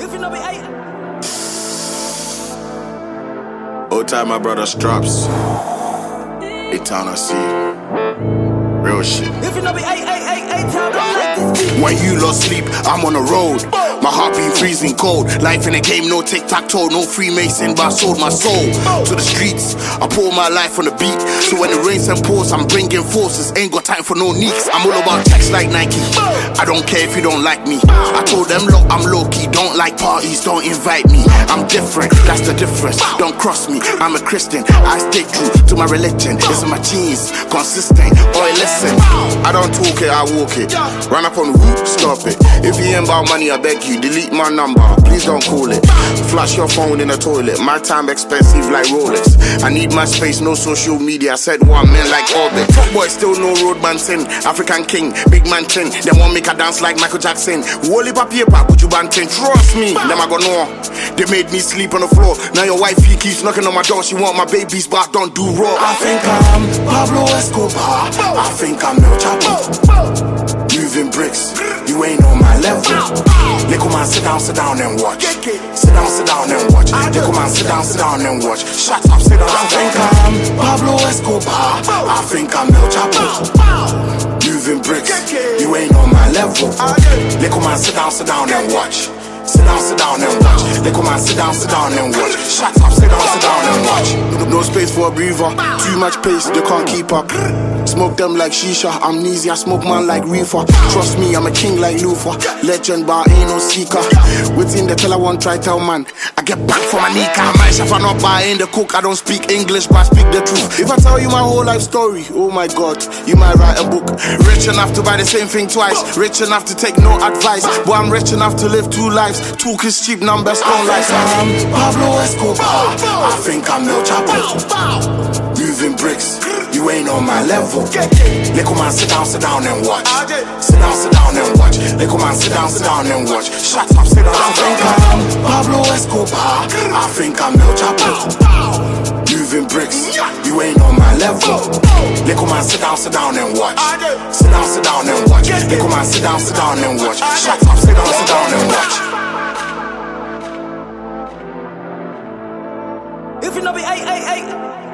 If you know me, hey. Old time my brother Straps. A-Town C. Real shit. If you know me, hey, time, don't like this beat. When you lost sleep, I'm on the road. My heart been freezing cold. Life in the game, no tic-tac-toe, no Freemason, but I sold my soul to the streets. I pour my life on the beat. So when it rains and pours, I'm bringing forces. Ain't got time for no neeks. I'm all about checks like Nike. I don't care if you don't like me. I told them, look, I'm low-key. Don't like parties, don't invite me. I'm different, that's the difference. Don't cross me, I'm a Christian. I stay true to my religion. It's in my genes, consistent. Boy, listen, I don't talk it, I walk it. Run up on the roof, stop it. If you ain't about money, I beg you, delete my number. Please don't call it. Flush your phone in the toilet. My time expensive like Rolex. I need my space, no social media. I said one man like orbit. Boy, still no roadman sin. African king, big man tin. Them want make a dance like Michael Jackson. Wally paper, put you bantin. Trust me, them I go know. They made me sleep on the floor. Now your wifey keeps knocking on my door. She want my babies, but I don't do raw. I think I'm Pablo Escobar. I think I'm El Chapo. Moving bricks, you ain't on my level. Little man, sit down and watch. Sit down and watch. Little man, sit down and watch. Shut up, sit down. I think I'm Pablo Escobar. I think I'm El Chapo. Moving bricks, you ain't on my level. Little man, sit down and watch. Sit down and watch. Little man, sit down and watch. Shut up, sit down and watch. No space for a breather. Too much pace, they can't keep up. Smoke them like shisha, amnesia, smoke man like reefer. Trust me, I'm a king like Luther. Legend, but I ain't no seeker. Within the tell I won't try tell man. I get back for my nika. My chef I not buying the cook. I don't speak English, but I speak the truth. If I tell you my whole life story, oh my God, you might write a book. Rich enough to buy the same thing twice. Rich enough to take no advice. But I'm rich enough to live two lives. Talk is cheap, numbers don't like. I'm Pablo Escobar. I think I'm El Chapo. Moving bricks, you ain't on my level. Little man, sit down and watch. Sit down and watch. Little man, sit down and watch. Shut up, sit down. I think I'm Pablo Escobar. I think I'm El Chapo. Moving bricks, you ain't on my level. Little man, sit down and watch. Sit down and watch. Little man, sit down and watch. Shut up, sit down and watch. If you know me, hey.